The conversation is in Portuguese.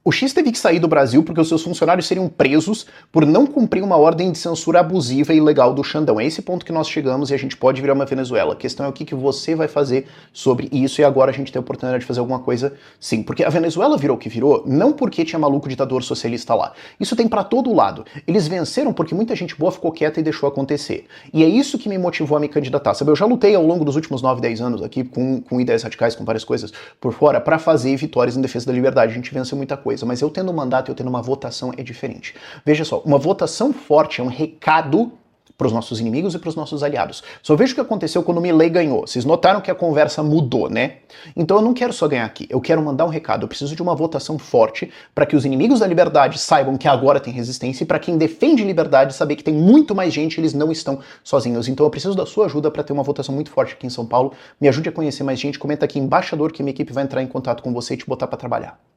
O X teve que sair do Brasil porque os seus funcionários seriam presos por não cumprir uma ordem de censura abusiva e ilegal do Xandão. É esse ponto que nós chegamos e a gente pode virar uma Venezuela. A questão é o que você vai fazer sobre isso, e agora a gente tem a oportunidade de fazer alguma coisa sim. Porque a Venezuela virou o que virou não porque tinha maluco ditador socialista lá. Isso tem pra todo lado. Eles venceram porque muita gente boa ficou quieta e deixou acontecer. E é isso que me motivou a me candidatar. Sabe, eu já lutei ao longo dos últimos 9, 10 anos aqui com ideias radicais, com várias coisas por fora, pra fazer vitórias em defesa da liberdade. A gente venceu muita coisa. Mas eu tendo um mandato e eu tendo uma votação é diferente. Veja só, uma votação forte é um recado para os nossos inimigos e para os nossos aliados. Só veja o que aconteceu quando o Milei ganhou. Vocês notaram que a conversa mudou, né? Então eu não quero só ganhar aqui, eu quero mandar um recado. Eu preciso de uma votação forte para que os inimigos da liberdade saibam que agora tem resistência, e para quem defende liberdade saber que tem muito mais gente, eles não estão sozinhos. Então eu preciso da sua ajuda para ter uma votação muito forte aqui em São Paulo. Me ajude a conhecer mais gente. Comenta aqui, embaixador, que minha equipe vai entrar em contato com você e te botar para trabalhar.